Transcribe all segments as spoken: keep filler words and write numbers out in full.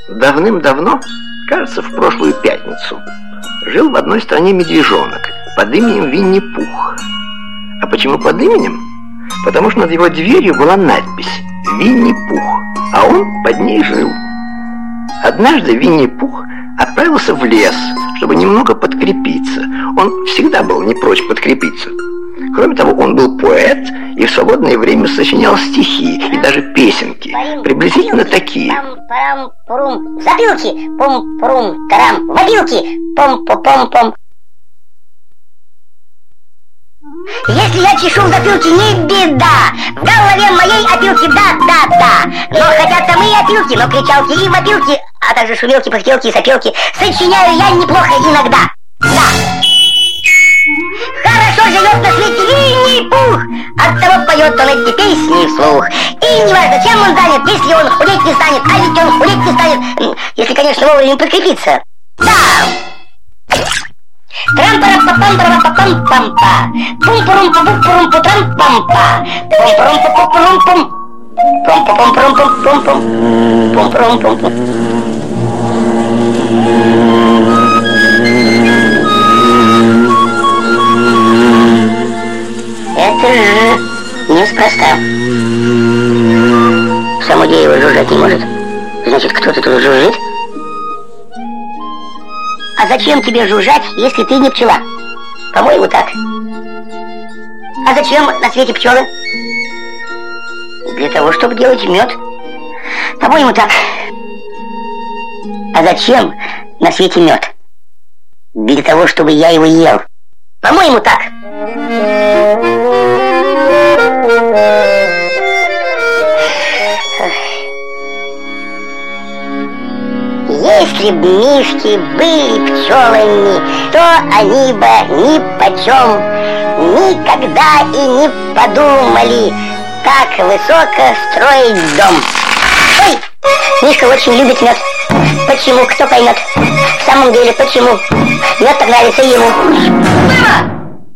Давным-давно, кажется, в прошлую пятницу, жил в одной стране медвежонок под именем Винни-Пух. А почему под именем? Потому что над его дверью была надпись «Винни-Пух», а он под ней жил. Однажды Винни-Пух отправился в лес, чтобы немного подкрепиться. Он всегда был не прочь подкрепиться. Кроме того, он был поэт и в свободное время сочинял стихи и даже песенки, приблизительно такие. Пам-парам-пурум, запилки, пум-пурум-тарам, водилки, пом-пом-пом-пом. Если я чешу в запилке, не беда. В голове моей опилки, да-да-да. Но хотя там и опилки, но кричалки и вопилки, а также шумелки, пыхтелки и сопелки сочиняю я неплохо иногда. Да. Хорошо живет на свете Винни-Пух, оттого поет он эти песни вслух. И не важно, чем он занят, если он худеть не станет, а ведь он худеть не станет, если, конечно, вовремя подкрепиться. Да. Трам-парам-па-пам-парам-па-пам-пам-па, пум-пурум-пу-пум-пум-пу-трам-пам-па, пум-пурум-пу-пум-пум-пум, пум-пум-пум-пум-пум-пум, пум-пурум-пум-пум. Это же неспроста. Само дерево жужжать не может. Значит, кто-то тут жужжит? А зачем тебе жужжать, если ты не пчела? По-моему, так. А зачем на свете пчелы? Для того, чтобы делать мед. По-моему, так. А зачем на свете мед? Для того, чтобы я его ел. По-моему, так. Если б мишки были пчелами, то они бы ни почем никогда и не подумали так высоко строить дом. Ой, мишка очень любит мед. Почему? Кто поймет? В самом деле, почему? Мед так нравится ему. Мама!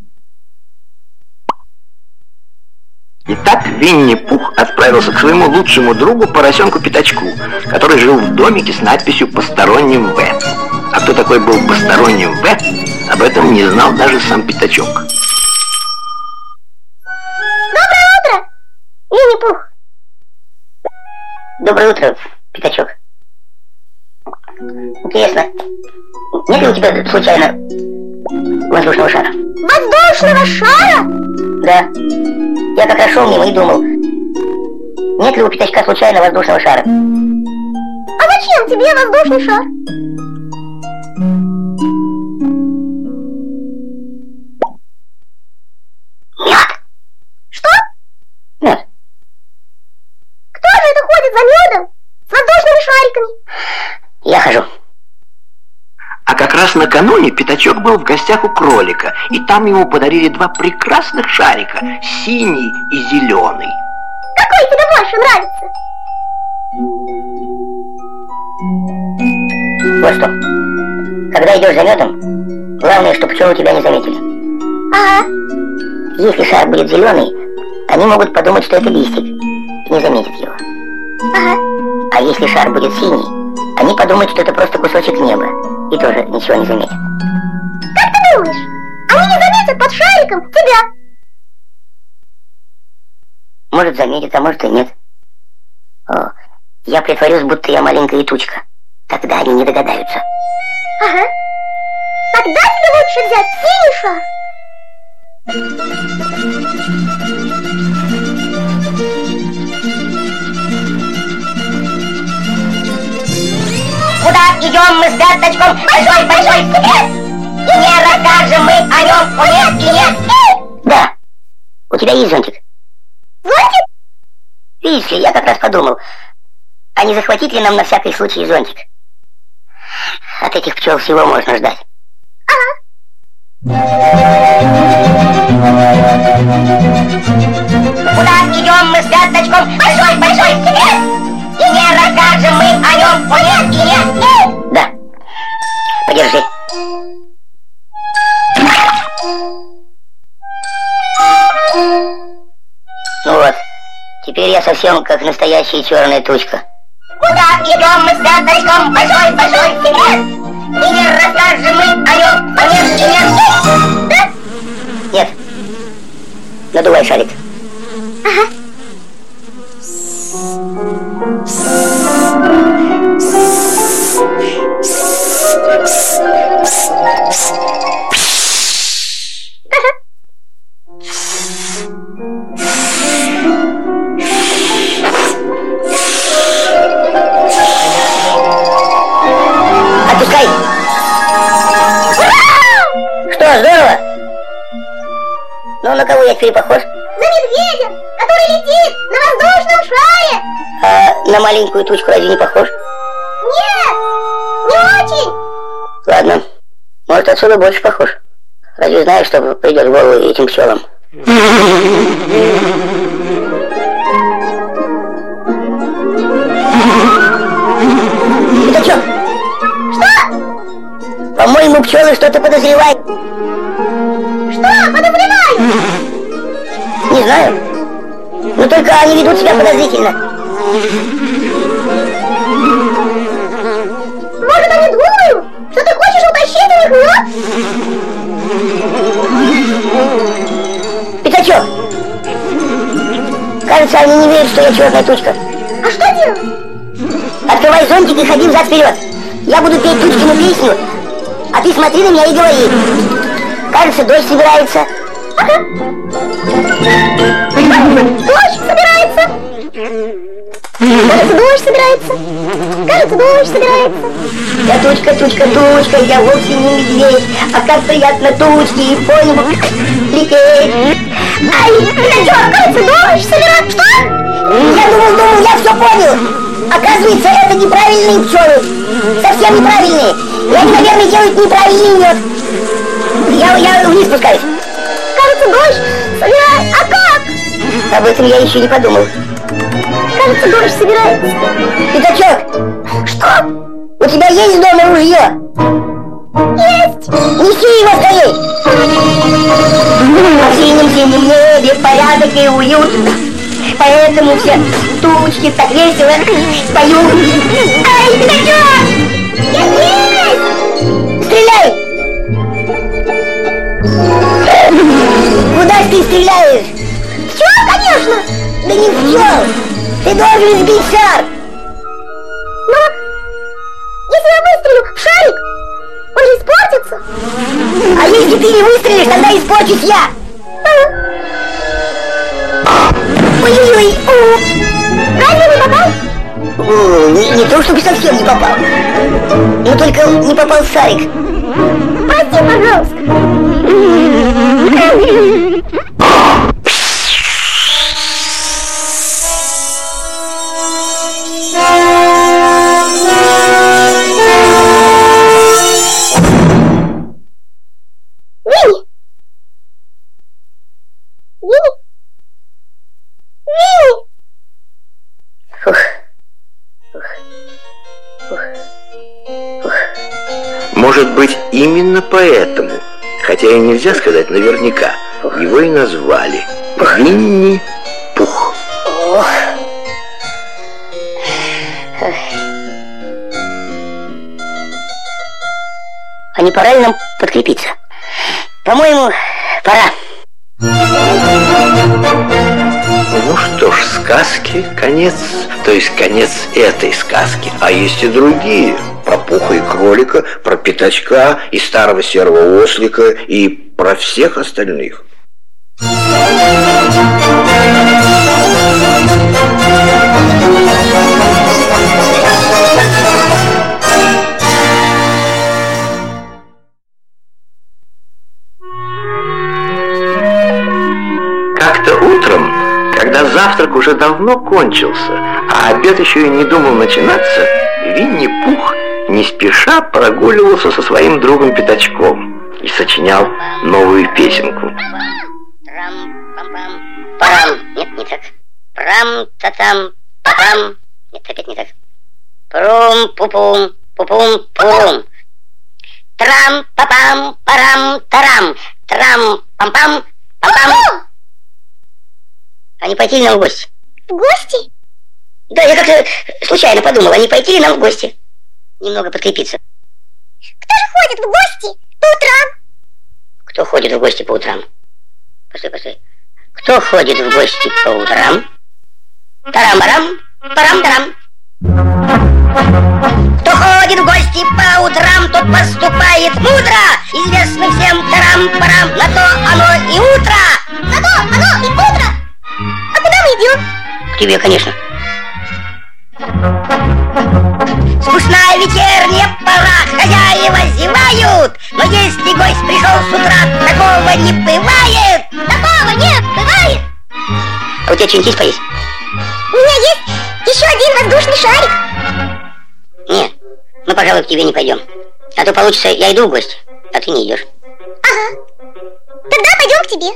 Итак, Винни-Пух отправился к своему лучшему другу поросенку Пятачку, который жил в домике с надписью «Посторонним В». А кто такой был посторонним В, об этом не знал даже сам Пятачок. Доброе утро, Винни-Пух. Доброе утро, Пятачок. Интересно, нет ли у тебя случайно воздушного шара? Воздушного шара? Да. Я как раз шел мимо и думал, нет ли у Пятачка случайно воздушного шара. А зачем тебе воздушный шар? Мед. Что? Мед. Кто же это ходит за медом с воздушными шариками? Я хожу. А как раз накануне Пятачок был в гостях у кролика, и там ему подарили два прекрасных шарика, синий и зеленый. Какой тебе больше нравится? Вот что, когда идешь за медом, главное, чтобы пчелы тебя не заметили. Ага. Если шар будет зеленый, они могут подумать, что это листик, и не заметят его. Ага. А если шар будет синий, они подумают, что это просто кусочек неба, и тоже ничего не заметят. Как ты думаешь, они не заметят под шариком тебя? Может заметят, а может и нет. О, я притворюсь, будто я маленькая тучка. Тогда они не догадаются. Ага. Тогда тебе лучше взять синий шар. Куда идем мы с Пятачком? Большой, большой секрет! И не расскажем мы о нем, о нет и нет. Да. У тебя есть зонтик? Зонтик? Видишь ли, я как раз подумал, а не захватить ли нам на всякий случай зонтик? От этих пчел всего можно ждать. Ага. Куда идем мы с Пятачком? Большой, большой секрет! И не расскажем мы о нем, о нет и нет. Да. Подержи. Ну вот, теперь я совсем как настоящая черная тучка. Куда идем мы с пяточком? Большой-большой секрет. И не расскажем мы о нем, а нет, и нет. Да? Нет. Надувай шарик. Ага. Отпускай. Что, здорово? Ну, на кого я теперь похож? На медведя, который летит на воздушном шаре. А на маленькую тучку разве не похож? Нет, не очень. Ладно, может, отсюда больше похож. Разве знаешь, что придет в голову этим пчелам? Это что? Что? По-моему, пчелы что-то подозревают. Что подозревают? Не знаю. Но только они ведут себя подозрительно. Может, они думают, что ты хочешь утащить у них мед? Пятачок! Кажется, они не верят, что я черная тучка. А что делать? Открывай зонтик и ходи взад-вперед. Я буду петь Тучкину песню, а ты смотри на меня и говори. Кажется, дождь собирается. Ага. Дождь собирается. Кажется, дождь собирается. Кажется, дождь собирается. Я тучка, тучка, тучка, я вовсе не медведь. А как приятно тучки по небу лететь. Ай, пятачок, кажется, дождь собирается. Что? Я думал, думал, я все понял. Оказывается, это неправильные пчелы. Совсем неправильные. И они, наверное, делают неправильный мед. Я, я вниз спускаюсь. Кажется, дождь собирается. А как? Об этом я еще не подумал. Кажется, дождь собирается. Пятачок! Что? У тебя есть дома ружье? Есть! Неси его скорей! А в синем-синем небе порядок и уют. Поэтому все тучки так весело поют. Ай, пятачок! Я есть! Стреляй! Куда ты стреляешь? Пчел, конечно! Да не пчел! Ты должен сбить шар! Но если я выстрелю в шарик, он же испортится. А если ты не выстрелишь, тогда испорчусь я! Ой-ой-ой! Разве не попал? О, не, не то, чтобы совсем не попал. Но только не попал шарик. Прости, пожалуйста. Винни! Винни! Винни! Фух. Фух. Фух. Фух. Может быть, именно поэтому, хотя и нельзя сказать наверняка, его и назвали Винни-Пух. Ох. А не пора ли нам подкрепиться? По-моему, пора. Ну что ж, сказки конец, то есть конец этой сказки. А есть и другие. Про Пуха и кролика, про Пятачка и старого серого ослика и про всех остальных. Как-то утром, когда завтрак уже давно кончился, а обед еще и не думал начинаться, Винни-Пух не спеша прогуливался со своим другом Пятачком и сочинял новую песенку. Трам-пам-пам-парам. Нет, не так. Прам-та-там-пам. Нет, опять не так. Прум-пу-пум, пу-пум-пурум. Трам-па-пам-парам-тарам. Трам-пам-пам-пам-пам. А не пойти ли нам в гости? В гости? Да, я как-то случайно подумала, не пойти ли нам в гости? Немного подкрепиться. Кто же ходит в гости по утрам? Кто ходит в гости по утрам? Постой, постой. Кто ходит в гости по утрам? Тарам-барам, парам-тарам. Кто ходит в гости по утрам, тот поступает мудро. Известно всем тарам-парам, на то оно и утро. На то оно и утро. А куда мы идем? К тебе, конечно. Скучная вечерняя пора, хозяева зевают, но если гость пришел с утра, такого не бывает. Такого не бывает. А у тебя что-нибудь есть поесть? У меня есть еще один воздушный шарик. Нет, мы, пожалуй, к тебе не пойдем. А то получится, я иду в гости, а ты не идешь. Ага. Тогда пойдем к тебе.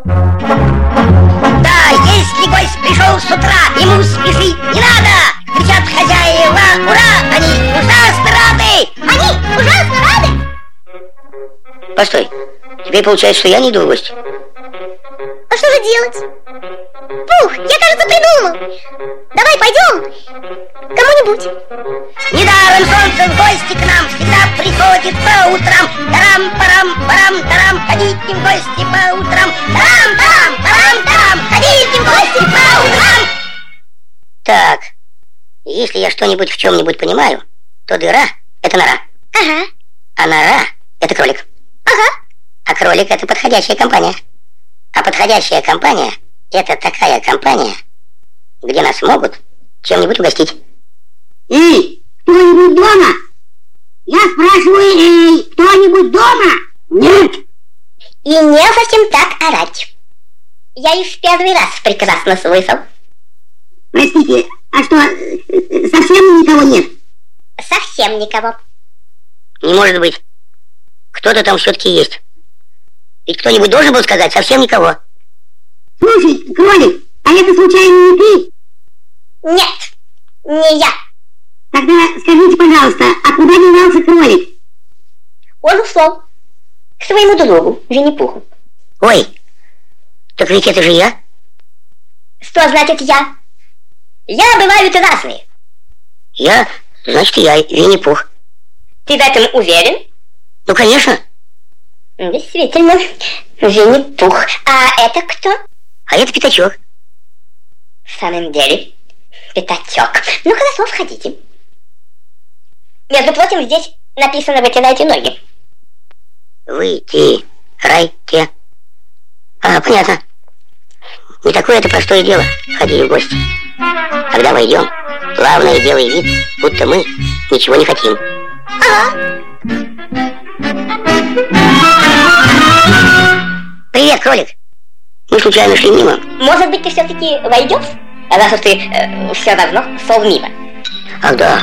Да, если гость пришел с утра, ему спешить не надо. Кричат хозяева, ура, они ужасно рады. Они ужасно рады. Постой, теперь получается, что я не иду в гости. А что же делать? Пух, я, кажется, придумал. Давай пойдем к кому-нибудь. Недаром солнце в гости к нам всегда приходит по утрам. Тарам-парам-парам-тарам, ходите в гости по утрам. Тарам-парам-парам-тарам, ходите в гости по утрам. Так, если я что-нибудь в чем-нибудь понимаю, то дыра — это нора. Ага. А нора — это кролик. Ага. А кролик — это подходящая компания. А подходящая компания — это такая компания, где нас могут чем-нибудь угостить. Эй, кто-нибудь дома? Я спрашиваю, эй, кто-нибудь дома? Нет. И не совсем так орать. Я их в первый раз прекрасно слышал. Простите, а что, совсем никого нет? Совсем никого. Не может быть. Кто-то там все-таки есть. Ведь кто-нибудь должен был сказать совсем никого. Слушай, кролик, а это случайно не ты? Нет, не я. Тогда скажите, пожалуйста, а куда девался кролик? Он ушел к своему другу, Винни-Пуху. Ой, так ведь это же я. Что значит я? Я бывают разные. Я, значит, я, Винни-Пух. Ты в этом уверен? Ну, конечно. Действительно, Винни-Пух. А это кто? А это Пятачок. В самом деле, Пятачок. Ну хорошо, входите. Между прочим, здесь написано «вытирайте ноги». Вытирайте. А, понятно. Не такое это простое дело ходить в гости. Когда мы идем, главное делай вид, будто мы ничего не хотим. Ага. Привет, кролик. Мы случайно шли мимо. Может быть, ты все-таки войдешь? Раз уж ты э, все равно шел мимо. Ах, да.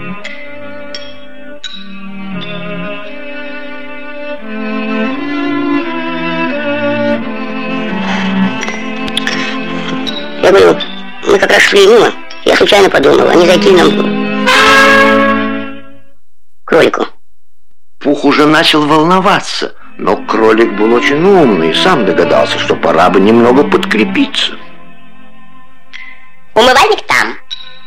Я говорю, мы как раз шли мимо. Я случайно подумал, а не зайти нам к кролику. Пух уже начал волноваться, но кролик был очень умный и сам догадался, что пора бы немного подкрепиться. Умывальник там.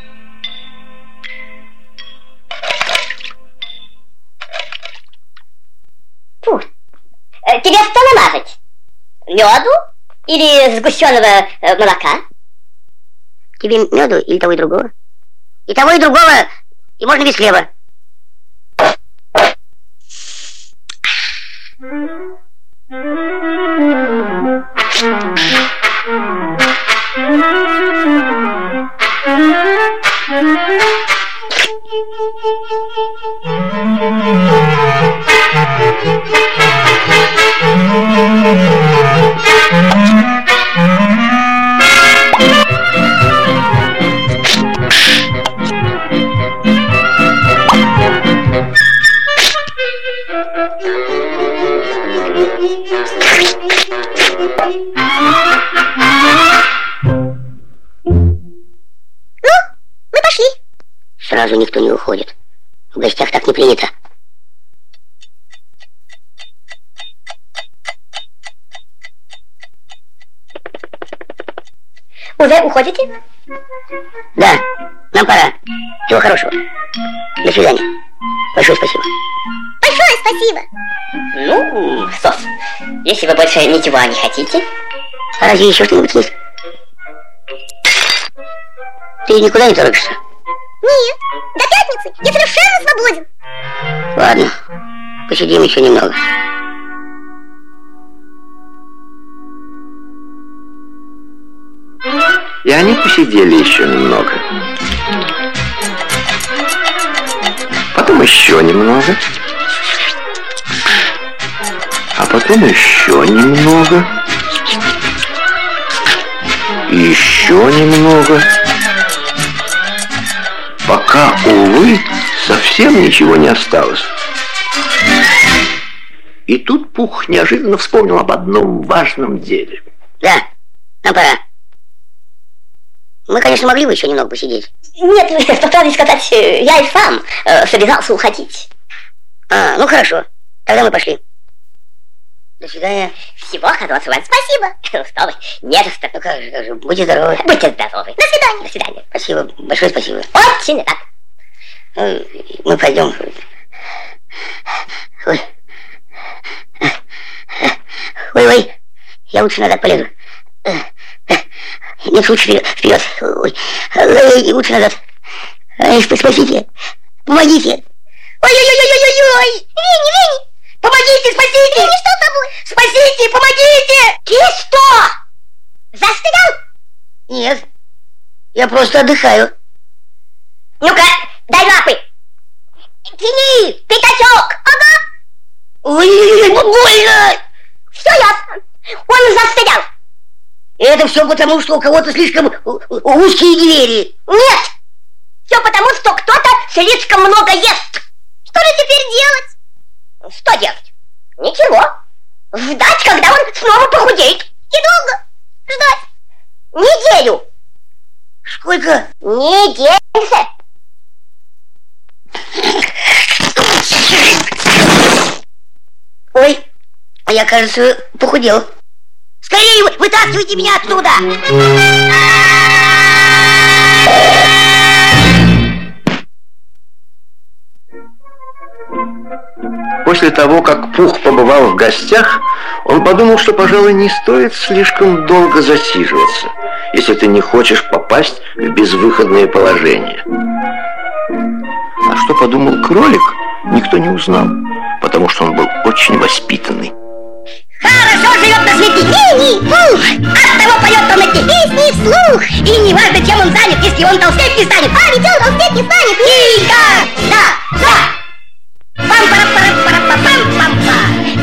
Фу. Э, тебе что намазать? Меду или сгущенного э, молока? Тебе меду или того и другого? И того и другого, и можно без хлеба. Сразу никто не уходит. В гостях так не принято. Уже уходите? Да, нам пора. Всего хорошего. До свидания. Большое спасибо. Большое спасибо. Ну, Сос, если вы больше ничего не хотите. А разве еще что-нибудь есть? Ты никуда не торопишься? Нет, до пятницы я совершенно свободен. Ладно, посидим еще немного. И они посидели еще немного. Потом еще немного. А потом еще немного. И еще немного. Пока, увы, совсем ничего не осталось. И тут Пух неожиданно вспомнил об одном важном деле. Да, нам пора. Мы, конечно, могли бы еще немного посидеть. Нет, по правде сказать, я и сам э, собирался уходить. А, ну хорошо. Тогда мы пошли. До свидания. Всего хорошего. Спасибо. Что вы, не за что. Ну как же, как же, будьте здоровы. Будьте здоровы. До свидания. До свидания. Спасибо, большое спасибо. Очень рад. Ну, мы пойдем. Ой. Ой-ой, я лучше назад полезу. Нет, лучше вперед. Ой, ой, лучше назад. Ой, спасите. Помогите. Ой-ой-ой-ой-ой-ой. Винни, Винни. Помогите, спасите. Винни, что с тобой? Спасите, помогите. Ты что? Застрял? Нет, я просто отдыхаю. Ну-ка, дай лапы. Тяни, пятачок. Ага. Ой, больно. Все ясно. Он застрял. Это все потому, что у кого-то слишком узкие двери. Нет. Все потому, что кто-то слишком много ест. Что же теперь делать? Что делать? Ничего. Ждать, когда он снова похудеет. И долго ждать? Неделю. Сколько? Неделю. Ой, я, кажется, похудел. Скорее, вытаскивайте меня отсюда! После того, как Пух побывал в гостях, он подумал, что, пожалуй, не стоит слишком долго засиживаться, если ты не хочешь попасть в безвыходное положение. А что подумал кролик, никто не узнал, потому что он был очень воспитанный. Хорошо живет на свете Винни Пух. Оттого поет он эти песни вслух. И не важно, чем он занят, если он толстеть не станет. А ведь он толстеть не станет. Тихо! Да, да. Пам-пара-пара-пара-пам-пам-па.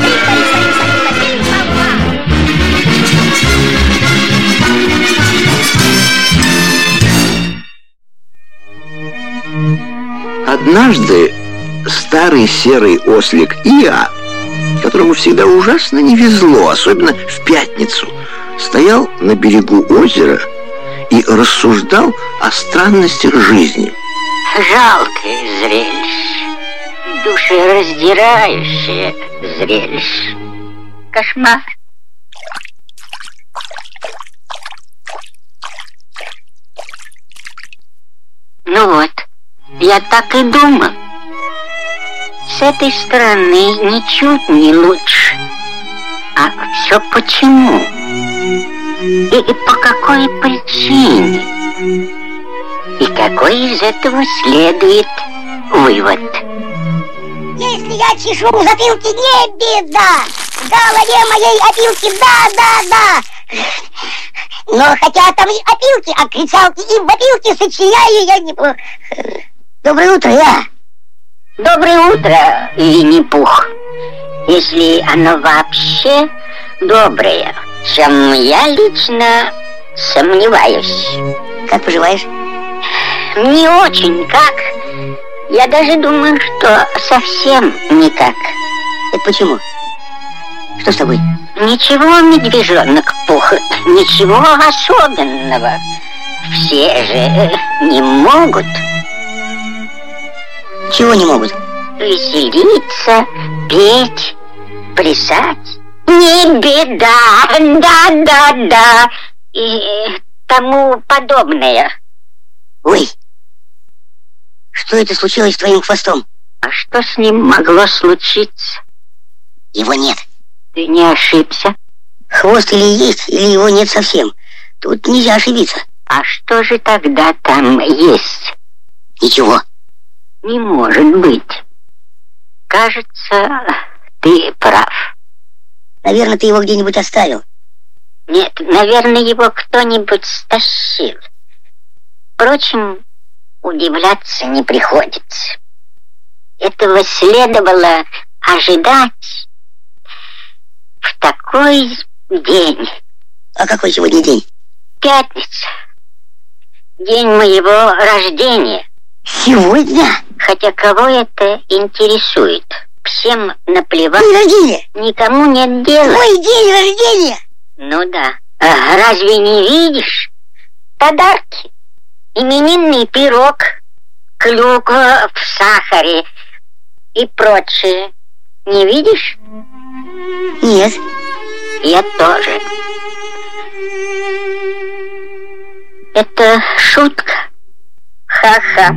Однажды старый серый ослик Иа, которому всегда ужасно не везло, особенно в пятницу, стоял на берегу озера и рассуждал о странностях жизни. Жалкое зрелище, душераздирающее зрелище. Кошмар. Ну вот, я так и думал. С этой стороны ничуть не лучше. А все почему? И, и по какой причине? И какой из этого следует вывод? Если я чешу в затылке, не беда. В голове моей опилки, да-да-да. Но хотя там и опилки, а кричалки и вопилки сочиняю я неплохо. Доброе утро, я. Доброе утро, Винни-Пух. Если оно вообще доброе, чем я лично сомневаюсь. Как поживаешь? Не очень как. Я даже думаю, что совсем никак. Это почему? Что с тобой? Ничего, медвежонок Пух, ничего особенного. Все же не могут. Чего не могут? Веселиться, петь, плясать. Не беда, да-да-да. И тому подобное. Ой, что это случилось с твоим хвостом? А что с ним могло случиться? Его нет. Ты не ошибся? Хвост или есть, или его нет совсем. Тут нельзя ошибиться. А что же тогда там есть? Ничего. Не может быть. Кажется, ты прав. Наверное, ты его где-нибудь оставил. Нет, наверное, его кто-нибудь стащил. Впрочем, удивляться не приходится. Этого следовало ожидать в такой день. А какой сегодня день? Пятница. День моего рождения. Сегодня? Хотя кого это интересует? Всем наплевать. День рождения? Никому нет дела. Мой день рождения? Ну да. А разве не видишь? Подарки. Именинный пирог, клюква в сахаре и прочее. Не видишь? Нет. Я тоже. Это шутка. Ха-ха.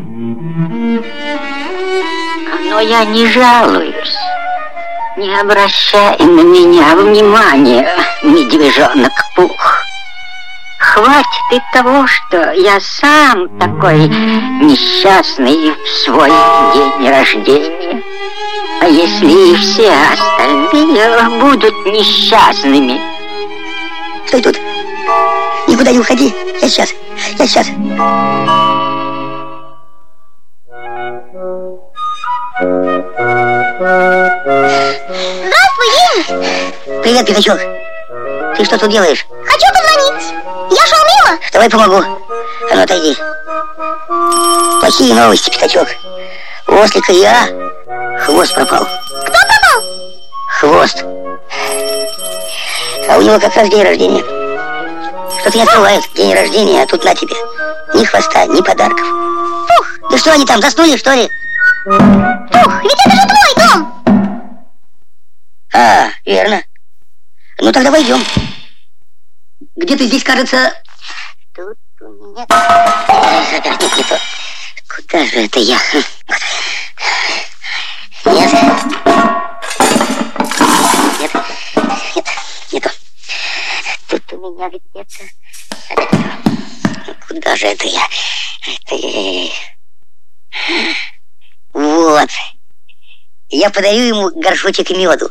Но я не жалуюсь. Не обращай на меня внимания, медвежонок Пух. Хватит и того, что я сам такой несчастный в свой день рождения. А если и все остальные будут несчастными? Стой тут. Никуда не уходи. Я сейчас. Я сейчас. Здравствуй, Винни. Привет, Пятачок. Ты что тут делаешь? Хочу позвонить. Я шел мимо. Давай помогу. А ну отойди. Плохие новости, Пятачок. У ослика я хвост пропал. Кто пропал? Хвост. А у него как раз день рождения. Что-то не открывает день рождения, а тут на тебе. Ни хвоста, ни подарков. Пух. Да что они там, заснули, что ли? Пух, ведь это же твой дом. А, верно. Ну тогда войдем. Где ты здесь, кажется... Тут у меня... Нет, не то. Куда же это я? Нет. Нет. Нет. Не то. Тут у меня где-то... Куда же это я? Это... Вот. Я подарю ему горшочек меду.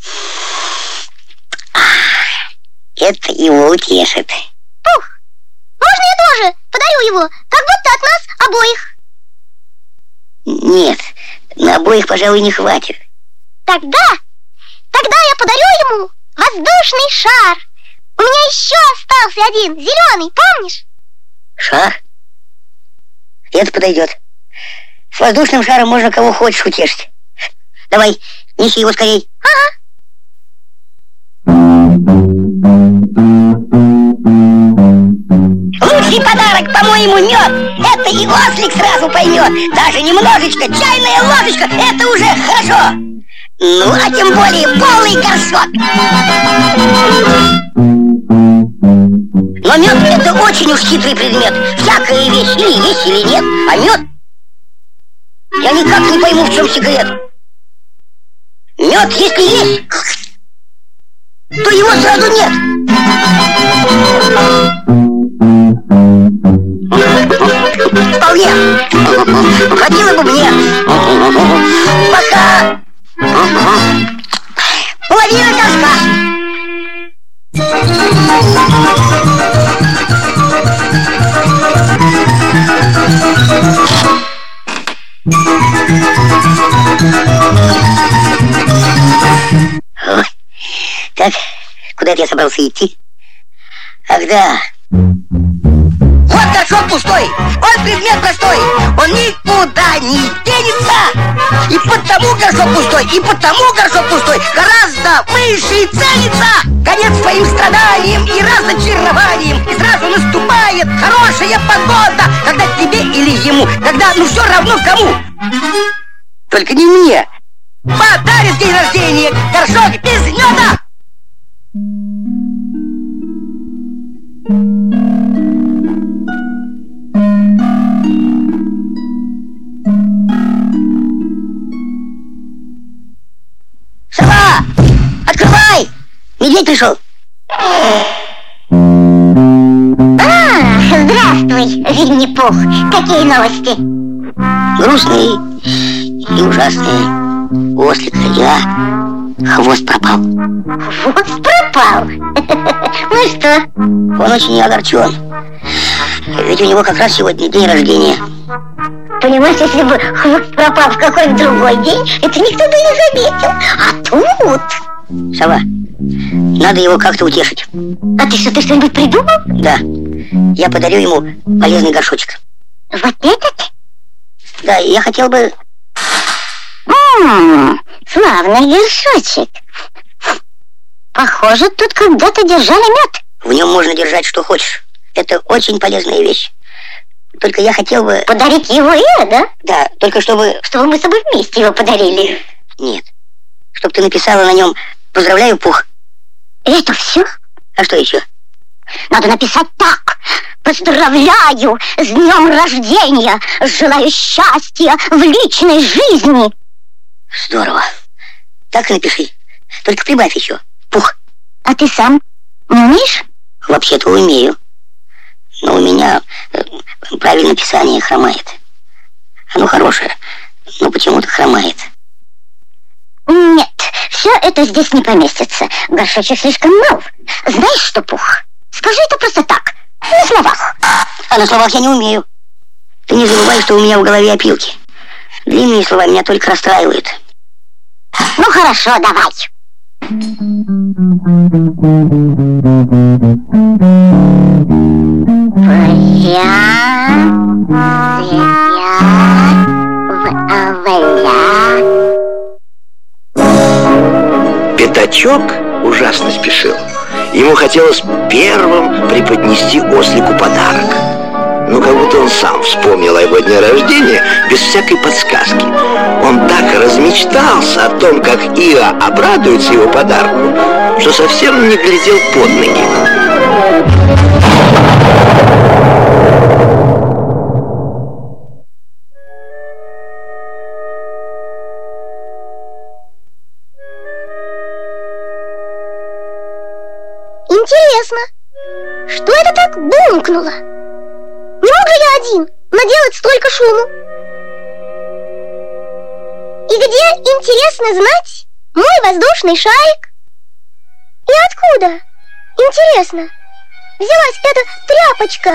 Это его утешит. Пух, можно я тоже подарю его, как будто от нас обоих? Нет, на обоих, пожалуй, не хватит. Тогда, тогда я подарю ему воздушный шар. У меня еще остался один, зеленый, помнишь? Шар? Это подойдет. С воздушным шаром можно кого хочешь утешить. Давай, неси его скорей. Ага. Лучший подарок, по-моему, мед. Это и ослик сразу поймет. Даже немножечко, чайная ложечка, это уже хорошо. Ну, а тем более полный горшок. Но мед — это очень уж хитрый предмет. Всякая вещь или есть, или нет. А мед... Я никак не пойму, в чем секрет. Мед, если есть, то его сразу нет. Вполне. Хватило бы мне. Пока. Половина горшка. Ой. Так, куда это я собрался идти? Ах да. Вот горшок пустой, он предмет простой, он никуда не денется. И потому горшок пустой, и потому горшок пустой гораздо выше ценится. Конец своим страданиям и разочарованием. И сразу наступает хорошая погода, когда тебе или ему, когда ну все равно кому. Только не мне. Подарит в день рождения горшок без меда. Винни-Пух, какие новости? Грустные и ужасные. У ослика я хвост пропал. Хвост пропал? Ну и что? Он очень огорчен. Ведь у него как раз сегодня день рождения. Понимаешь, если бы хвост пропал в какой-то другой день, это никто бы не заметил. А тут... Сова, надо его как-то утешить. А ты что, ты что-нибудь придумал? Да, я подарю ему полезный горшочек. Вот этот? Да, я хотел бы... Ммм, славный горшочек. Похоже, тут когда-то держали мед. В нем можно держать что хочешь. Это очень полезная вещь. Только я хотел бы... Подарить его Ира, да? Да, только чтобы... Чтобы мы с тобой вместе его подарили. Нет. Чтобы ты написала на нем «Поздравляю, Пух». Это все? А что еще? Надо написать так. Поздравляю с днем рождения. Желаю счастья в личной жизни. Здорово. Так и напиши. Только прибавь еще Пух. А ты сам не умеешь? Вообще-то умею. Но у меня э, правильное писание хромает. Оно хорошее, но почему-то хромает. Нет, все это здесь не поместится. Горшочек слишком мал. Знаешь что, Пух? Скажи это просто так, на словах. А на словах я не умею. Ты не забывай, что у меня в голове опилки. Длинные слова меня только расстраивают. Ну хорошо, давай. Пятачок ужасно спешил. Ему хотелось первым преподнести ослику подарок. Ну, как будто он сам вспомнил о его дне рождения без всякой подсказки. Он так размечтался о том, как Иа обрадуется его подарку, что совсем не глядел под ноги. Интересно, что это так бумкнуло? Не мог же я один наделать столько шуму? И где, интересно знать, мой воздушный шарик? И откуда, интересно, взялась эта тряпочка?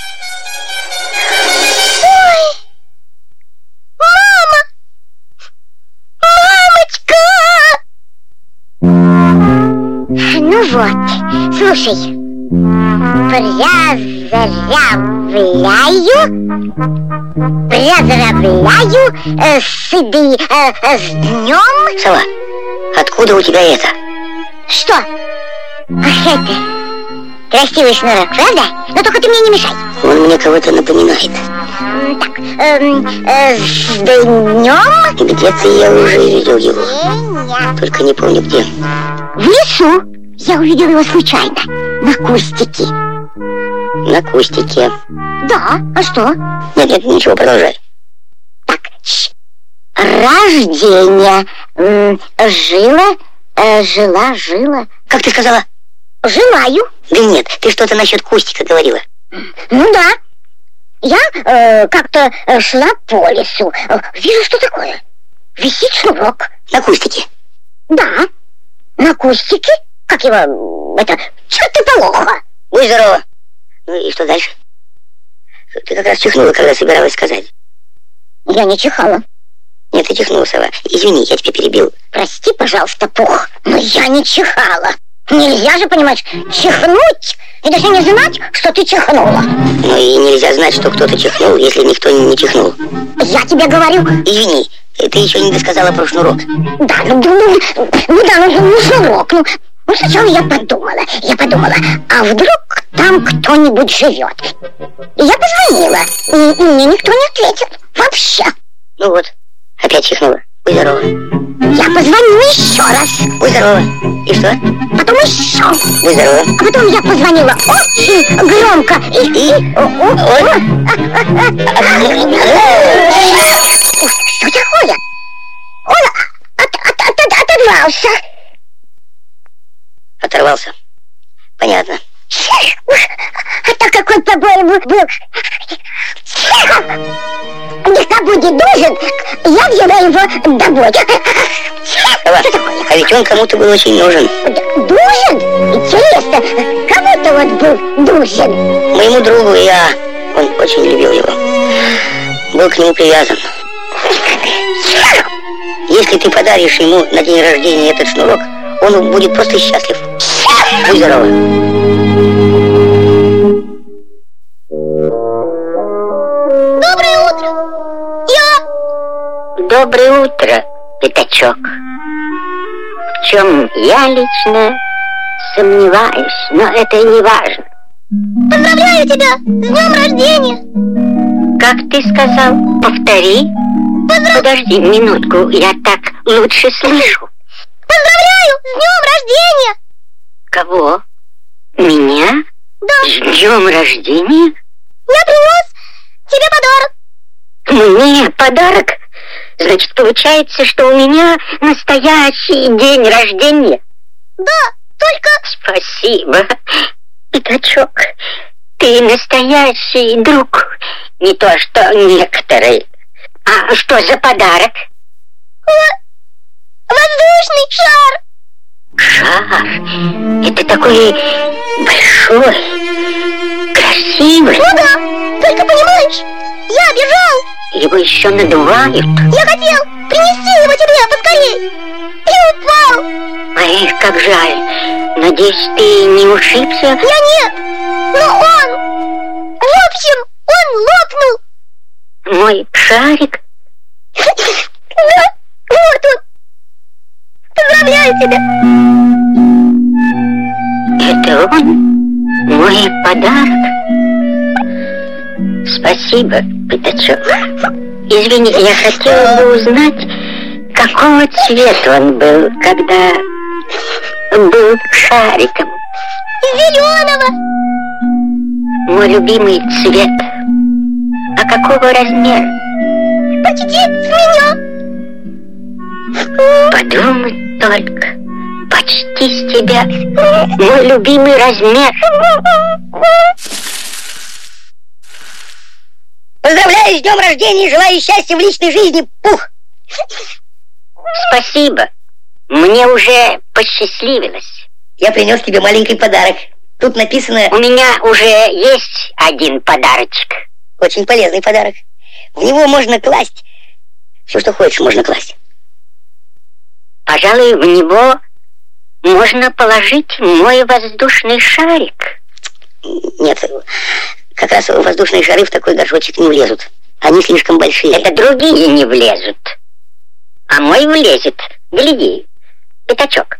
Ой! Мама! Мамочка! Ну вот, слушай. Поздравляю, поздравляю э, с, э, с днем. Сова, откуда у тебя это? Что? Ах, это красивый шнурок, правда? Но только ты мне не мешай. Он мне кого-то напоминает. Так, э, э, с днем. Где-то я уже видел его. Только не помню где. В лесу. Я увидел его случайно. На кустике. На кустике? Да, а что? Нет, нет, ничего, продолжай. Так, ч. Рождение. М, жила, э, жила, жила. Как ты сказала? Желаю. Да нет, ты что-то насчет кустика говорила. Ну да. Я э, как-то э, шла по лесу. Э, вижу, что такое. Висит шнурок. На кустике? Да, на кустике. Как его, это, чертополоха. Будь здорова. Ну и что дальше? Ты как раз чихнула, когда собиралась сказать. Я не чихала. Нет, ты чихнула, Сова. Извини, я тебя перебил. Прости, пожалуйста, Пух, но я не чихала. Нельзя же, понимаешь, чихнуть и даже не знать, что ты чихнула. Ну и нельзя знать, что кто-то чихнул, если никто не чихнул. Я тебе говорю. Извини, ты еще не досказала про шнурок. Да, ну, ну, ну да, ну, ну шнурок, ну... Ну, сначала я подумала, я подумала, а вдруг там кто-нибудь живет? И я позвонила, и, и мне никто не ответил. Вообще. Ну вот, опять чихнула. Будь здорова. Я позвонила еще раз. Будь здорова. И что? Потом еще. Будь здорова. А потом я позвонила очень громко. И... и... Что такое? Он от, от, от, оторвался. Оторвался. Понятно. А так как он, по-моему, был... Не будет нужен, я взяла его домой. Что такое? А ведь он кому-то был очень нужен. Нужен? Интересно, кому-то он был нужен? Моему другу я. Он очень любил его. Был к нему привязан. Если ты подаришь ему на день рождения этот шнурок, он будет просто счастлив. Будь здорова. Доброе утро! Я... Доброе утро, Пятачок. В чем я лично сомневаюсь, но это и не важно. Поздравляю тебя с днем рождения! Как ты сказал? Повтори. Поздрав... Подожди минутку, я так лучше слышу. Поздравляю с днем рождения! Кого? Меня? Да. С днем рождения? Я принес тебе подарок. Мне подарок? Значит, получается, что у меня настоящий день рождения? Да, только... Спасибо, Пятачок. Ты настоящий друг. Не то, что некоторые. А что за подарок? Воздушный шар. Шар? Это такой большой, красивый. Ну да, только понимаешь, я бежал. Его еще надувают. Я хотел принести его тебе поскорей. И упал. Эх, как жаль. Надеюсь, ты не ушибся? Я нет, но он... В общем, он лопнул. Мой шарик? Да, вот он. Поздравляю тебя. Это он? Мой подарок? Спасибо, Пятачок. Извини, я хотела бы узнать, какого цвета он был, когда был шариком. Зеленого. Мой любимый цвет. А какого размера? Почти с меня. Подумать только. Почти с тебя. Мой любимый размер. Поздравляю с днем рождения и желаю счастья в личной жизни, Пух! Спасибо. Мне уже посчастливилось. Я принес тебе маленький подарок. Тут написано... У меня уже есть один подарочек. Очень полезный подарок. В него можно класть... Все, что хочешь, можно класть. Пожалуй, в него можно положить мой воздушный шарик. Нет, как раз воздушные шары в такой горшочек не влезут. Они слишком большие. Это другие не влезут. А мой влезет. Гляди, Пятачок.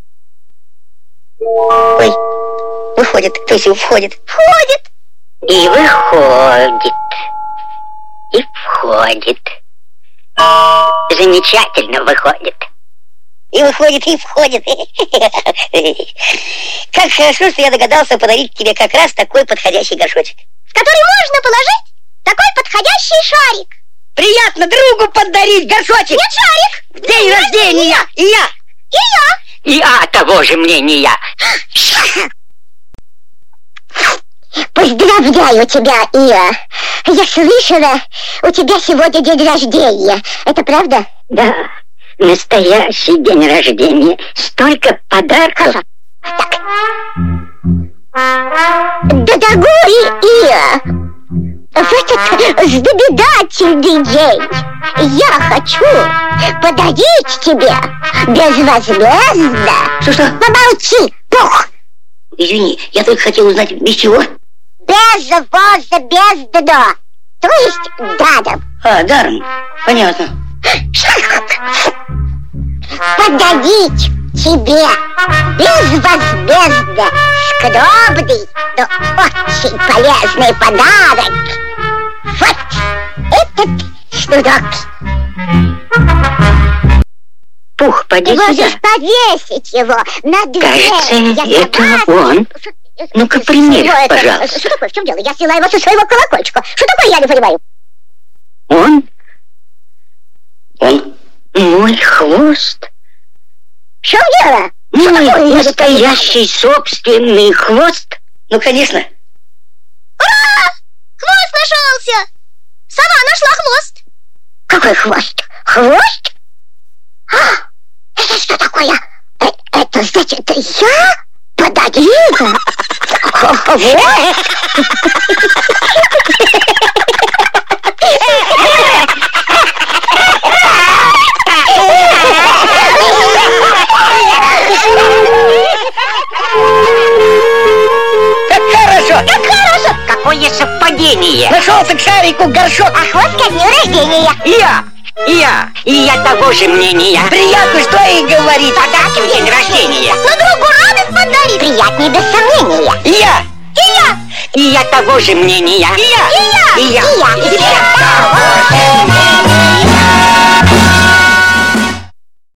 Ой, выходит, то есть входит. Входит. И выходит. И входит. Замечательно выходит. И выходит, и входит. Как хорошо, что я догадался подарить тебе как раз такой подходящий горшочек. В который можно положить такой подходящий шарик. Приятно другу подарить горшочек. Нет, шарик. В день рождения. И я. И я. Я того же мнения. Поздравляю тебя, Ия. Я слышала, у тебя сегодня день рождения. Это правда? Да, настоящий день рождения. Столько подарков. Так. Дорогой Ия, в этот знаменательный день я хочу подарить тебе безвозмездно... Что-что? Помолчи, Пух! Извини, я только хотел узнать, без чего? Безвозмездно, то есть даром. А, даром, понятно. Подарить тебе безвозмездно скромный, но очень полезный подарок. Вот этот шнурок. Пух, поди Ты сюда. можешь повесить его на дверь. Кажется, Я это сама... он. Ну-ка, примерь, Что это? пожалуйста. Что такое? В чем дело? Я сняла его со своего колокольчика. Что такое, я не понимаю? Он? Он? Мой хвост. В чем дело? Что Мой такое, я не настоящий собственный хвост. Ну, конечно. Ура! Хвост нашелся! Сова нашла хвост. Какой хвост? Хвост? А, это что такое? Э, это значит, я? Подожди-ка. Хвост? Как хорошо! Как хорошо! Какое совпадение! Нашелся к шарику горшок. А хвост ко дню рождения. И я, и я, и я того же мнения. Приятно, что и говорить. Подарки в день рождения. Но другу радость подарит. Приятнее без сомнения. И я. И я. И я того же мнения. И я. И я. И я. И я. И я.